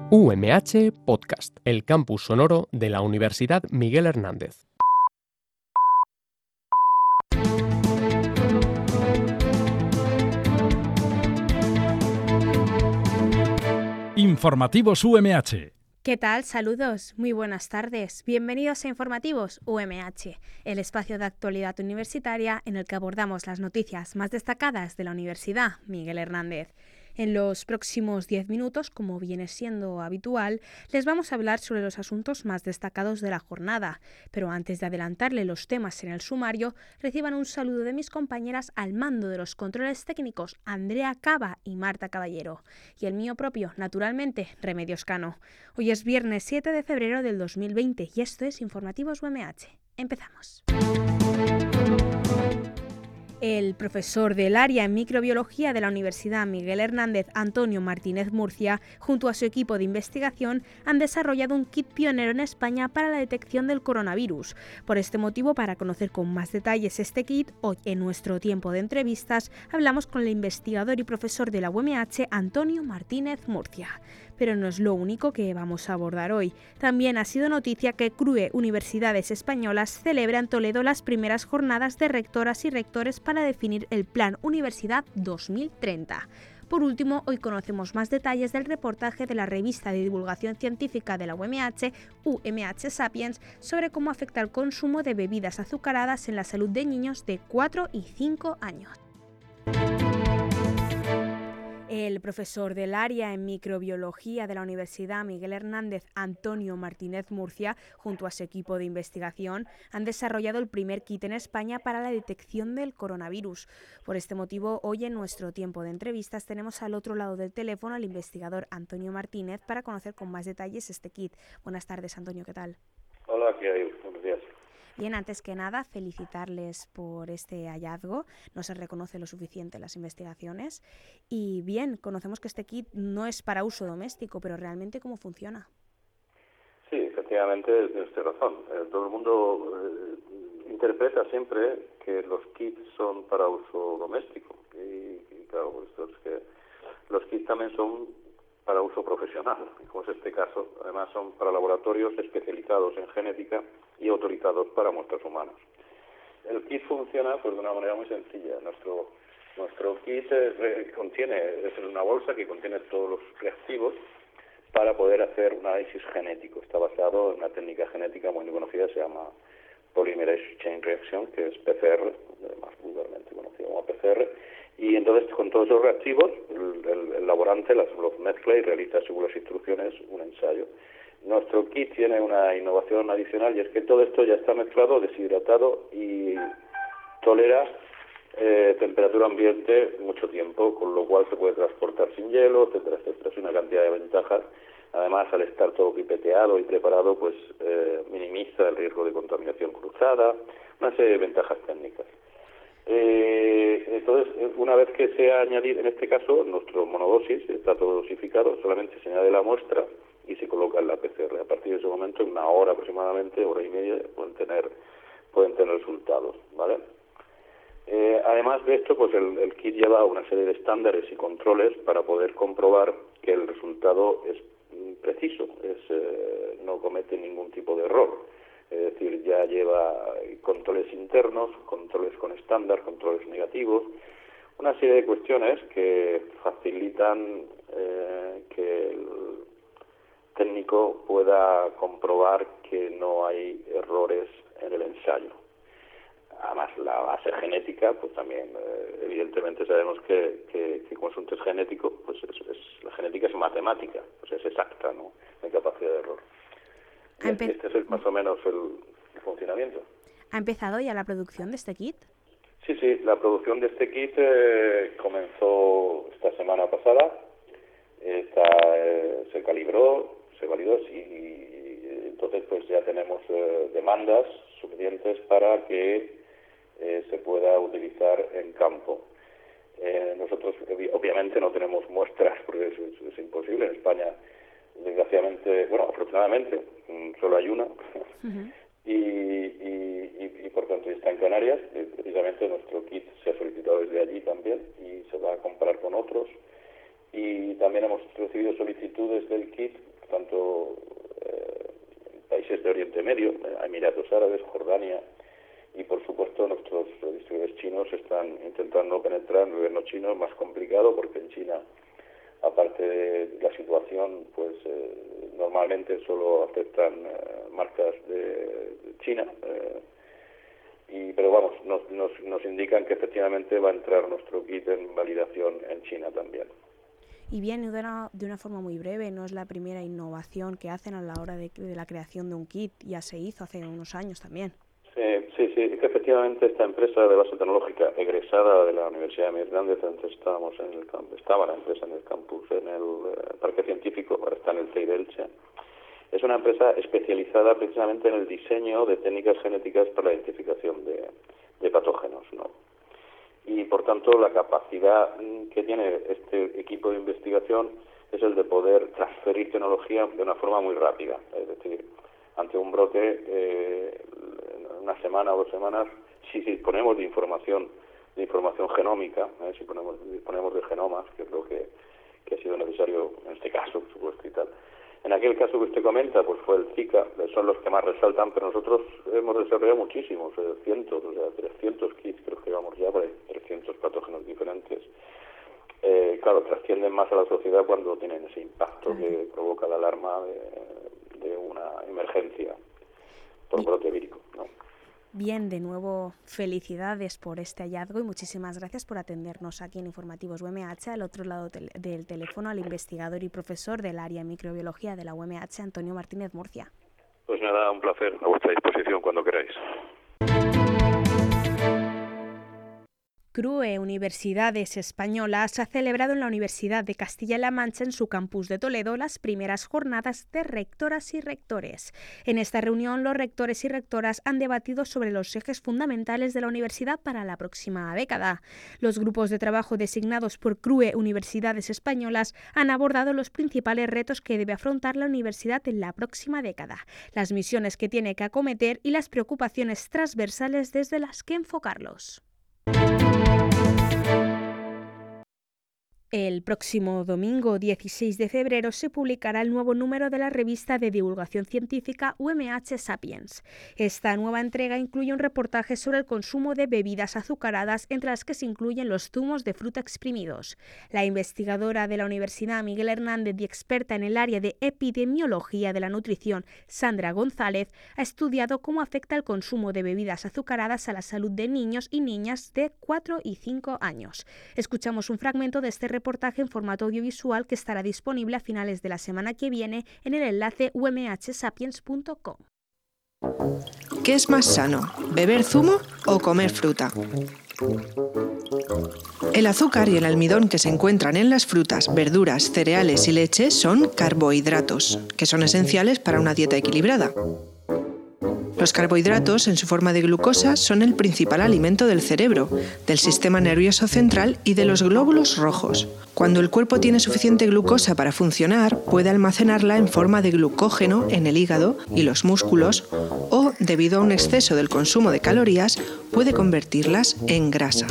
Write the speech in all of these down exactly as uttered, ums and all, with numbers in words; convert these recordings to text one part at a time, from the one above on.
U M H Podcast, el campus sonoro de la Universidad Miguel Hernández. Informativos U M H. ¿Qué tal? Saludos, muy buenas tardes. Bienvenidos a Informativos U M H, el espacio de actualidad universitaria en el que abordamos las noticias más destacadas de la Universidad Miguel Hernández. En los próximos diez minutos, como viene siendo habitual, les vamos a hablar sobre los asuntos más destacados de la jornada. Pero antes de adelantarle los temas en el sumario, reciban un saludo de mis compañeras al mando de los controles técnicos, Andrea Cava y Marta Caballero. Y el mío propio, naturalmente, Remedios Cano. Hoy es viernes siete de febrero del dos mil veinte y esto es Informativos U M H. Empezamos. El profesor del área en microbiología de la Universidad Miguel Hernández, Antonio Martínez Murcia, junto a su equipo de investigación, han desarrollado un kit pionero en España para la detección del coronavirus. Por este motivo, para conocer con más detalles este kit, hoy en nuestro tiempo de entrevistas, hablamos con el investigador y profesor de la U M H, Antonio Martínez Murcia. Pero no es lo único que vamos a abordar hoy. También ha sido noticia que C R U E Universidades Españolas celebra en Toledo las primeras jornadas de rectoras y rectores para definir el Plan Universidad dos mil treinta. Por último, hoy conocemos más detalles del reportaje de la revista de divulgación científica de la U M H, U M H Sapiens, sobre cómo afecta el consumo de bebidas azucaradas en la salud de niños de cuatro y cinco años. El profesor del área en microbiología de la Universidad Miguel Hernández, Antonio Martínez Murcia, junto a su equipo de investigación, han desarrollado el primer kit en España para la detección del coronavirus. Por este motivo, hoy en nuestro tiempo de entrevistas tenemos al otro lado del teléfono al investigador Antonio Martínez para conocer con más detalles este kit. Buenas tardes, Antonio, ¿qué tal? Hola, ¿qué hay? Buenos días. Bien, antes que nada, felicitarles por este hallazgo. No se reconoce lo suficiente las investigaciones. Y bien, conocemos que este kit no es para uso doméstico, pero realmente, ¿cómo funciona? Sí, efectivamente, tienes razón. Eh, todo el mundo eh, interpreta siempre que los kits son para uso doméstico. Y, y claro, pues esto es que los kits también son para uso profesional, como es este caso. Además, son para laboratorios especializados en genética y autorizados para muestras humanas. El kit funciona pues de una manera muy sencilla. Nuestro nuestro kit eh, contiene, es una bolsa que contiene todos los reactivos para poder hacer un análisis genético. Está basado en una técnica genética muy conocida, se llama Polymerase Chain Reaction, que es P C R, más vulgarmente conocido como P C R. Y entonces, con todos esos reactivos, el, el, el laborante las, los mezcla y realiza, según las instrucciones, un ensayo. Nuestro kit tiene una innovación adicional y es que todo esto ya está mezclado, deshidratado y tolera eh, temperatura ambiente mucho tiempo, con lo cual se puede transportar sin hielo, etcétera, etcétera. Es una cantidad de ventajas. Además, al estar todo pipeteado y preparado, pues eh, minimiza el riesgo de contaminación cruzada, una serie de ventajas técnicas. Eh, entonces, una vez que se ha añadido, en este caso, nuestro monodosis, está todo dosificado, solamente se añade la muestra y se coloca en la P C R. A partir de ese momento, en una hora aproximadamente, hora y media, pueden tener pueden tener resultados, ¿vale? Eh, además de esto, pues el, el kit lleva una serie de estándares y controles para poder comprobar que el resultado es preciso, es eh, no comete ningún tipo de error. Es decir, ya lleva controles internos, controles con estándar, controles negativos, una serie de cuestiones que facilitan eh, que el técnico pueda comprobar que no hay errores en el ensayo. Además, la base genética, pues también, eh, evidentemente sabemos que, que, que como es un test genético, pues es, es, la genética es matemática, pues es exacta, ¿no? No hay capacidad de error. Y este, este es el, más o menos el, el funcionamiento. ¿Ha empezado ya la producción de este kit? Sí, sí, la producción de este kit eh, comenzó esta semana pasada, está, eh, se calibró, se validó, sí, y entonces pues ya tenemos eh, demandas suficientes para que eh, se pueda utilizar en campo. Eh, nosotros obviamente no tenemos muestras porque es, es, es imposible. En España, desgraciadamente, bueno, afortunadamente, solo hay una. Uh-huh. y, y, y, y por tanto está en Canarias. Precisamente nuestro kit se ha solicitado desde allí también y se va a comparar con otros. Y también hemos recibido solicitudes del kit tanto eh, países de Oriente Medio, Emiratos Árabes, Jordania, y por supuesto nuestros distribuidores chinos están intentando penetrar en el gobierno chino. Es más complicado porque en China, aparte de la situación, pues eh, normalmente solo aceptan eh, marcas de, de China, eh, y pero vamos, nos, nos, nos indican que efectivamente va a entrar nuestro kit en validación en China también. Y bien, de una, de una forma muy breve, no es la primera innovación que hacen a la hora de, de la creación de un kit, ya se hizo hace unos años también. Sí, sí, sí, que efectivamente esta empresa de base tecnológica egresada de la Universidad de Miguel Hernández, antes estábamos en el campus, estaba la empresa en el campus, en el eh, Parque Científico, ahora está en el C I D Elche. Es una empresa especializada precisamente en el diseño de técnicas genéticas para la identificación de, de patógenos, ¿no? Y por tanto la capacidad que tiene este equipo de investigación es el de poder transferir tecnología de una forma muy rápida, es decir, ante un brote, eh, una semana o dos semanas, si disponemos de información de información genómica, eh, si ponemos, disponemos de genomas, que es lo que, que ha sido necesario en este caso, por supuesto, y tal. En aquel caso que usted comenta, pues fue el Zika, son los que más resaltan, pero nosotros hemos desarrollado muchísimos, eh, cientos, o sea, trescientos kits, creo que vamos ya por ahí, trescientos patógenos diferentes. Eh, claro, trascienden más a la sociedad cuando tienen ese impacto que provoca la alarma de, de una emergencia por brote vírico, ¿no? Bien, de nuevo, felicidades por este hallazgo y muchísimas gracias por atendernos aquí en Informativos U M H. Al otro lado tel- del teléfono, al investigador y profesor del área de microbiología de la U M H, Antonio Martínez Murcia. Pues nada, un placer, a vuestra disposición cuando queráis. C R U E Universidades Españolas ha celebrado en la Universidad de Castilla-La Mancha, en su campus de Toledo, las primeras jornadas de rectoras y rectores. En esta reunión, los rectores y rectoras han debatido sobre los ejes fundamentales de la universidad para la próxima década. Los grupos de trabajo designados por C R U E Universidades Españolas han abordado los principales retos que debe afrontar la universidad en la próxima década, las misiones que tiene que acometer y las preocupaciones transversales desde las que enfocarlos. El próximo domingo dieciséis de febrero se publicará el nuevo número de la revista de divulgación científica U M H Sapiens. Esta nueva entrega incluye un reportaje sobre el consumo de bebidas azucaradas, entre las que se incluyen los zumos de fruta exprimidos. La investigadora de la Universidad Miguel Hernández y experta en el área de epidemiología de la nutrición, Sandra González, ha estudiado cómo afecta el consumo de bebidas azucaradas a la salud de niños y niñas de cuatro y cinco años. Escuchamos un fragmento de este reportaje reportaje en formato audiovisual que estará disponible a finales de la semana que viene en el enlace u m h sapiens punto com. ¿Qué es más sano, beber zumo o comer fruta? El azúcar y el almidón que se encuentran en las frutas, verduras, cereales y leche son carbohidratos, que son esenciales para una dieta equilibrada. Los carbohidratos, en su forma de glucosa, son el principal alimento del cerebro, del sistema nervioso central y de los glóbulos rojos. Cuando el cuerpo tiene suficiente glucosa para funcionar, puede almacenarla en forma de glucógeno en el hígado y los músculos, o, debido a un exceso del consumo de calorías, puede convertirlas en grasa.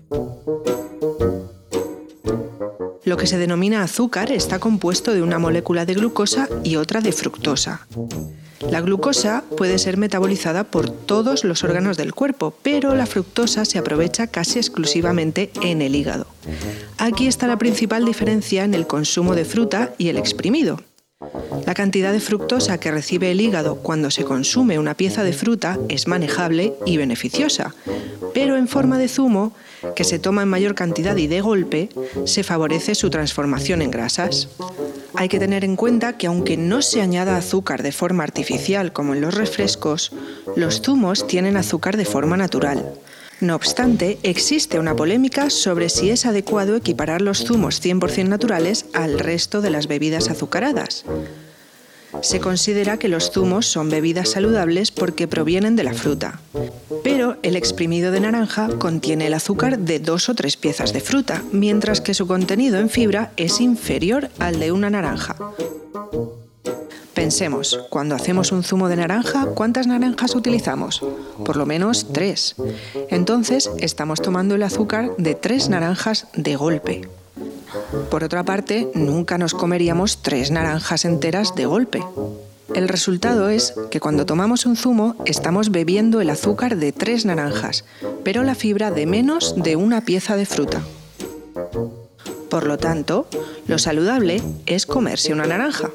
Lo que se denomina azúcar está compuesto de una molécula de glucosa y otra de fructosa. La glucosa puede ser metabolizada por todos los órganos del cuerpo, pero la fructosa se aprovecha casi exclusivamente en el hígado. Aquí está la principal diferencia en el consumo de fruta y el exprimido. La cantidad de fructosa que recibe el hígado cuando se consume una pieza de fruta es manejable y beneficiosa, pero en forma de zumo, que se toma en mayor cantidad y de golpe, se favorece su transformación en grasas. Hay que tener en cuenta que aunque no se añada azúcar de forma artificial como en los refrescos, los zumos tienen azúcar de forma natural. No obstante, existe una polémica sobre si es adecuado equiparar los zumos cien por ciento naturales al resto de las bebidas azucaradas. Se considera que los zumos son bebidas saludables porque provienen de la fruta, pero el exprimido de naranja contiene el azúcar de dos o tres piezas de fruta, mientras que su contenido en fibra es inferior al de una naranja. Pensemos, cuando hacemos un zumo de naranja, ¿cuántas naranjas utilizamos? Por lo menos tres. Entonces, estamos tomando el azúcar de tres naranjas de golpe. Por otra parte, nunca nos comeríamos tres naranjas enteras de golpe. El resultado es que cuando tomamos un zumo estamos bebiendo el azúcar de tres naranjas, pero la fibra de menos de una pieza de fruta. Por lo tanto, lo saludable es comerse una naranja.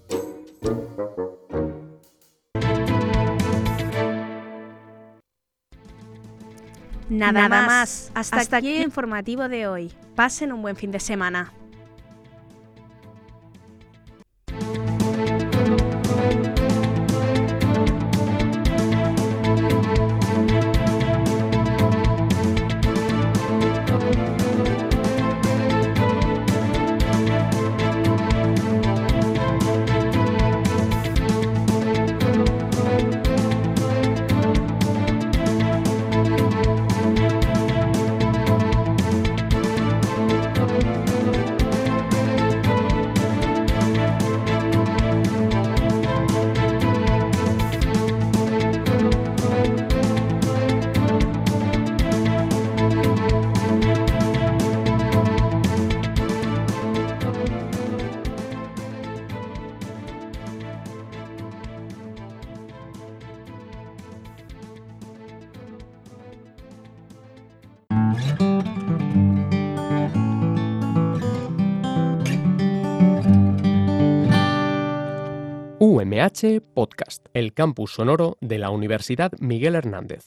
Nada, Nada más. Hasta, Hasta aquí el informativo de hoy. Pasen un buen fin de semana. U M H Podcast, el campus sonoro de la Universidad Miguel Hernández.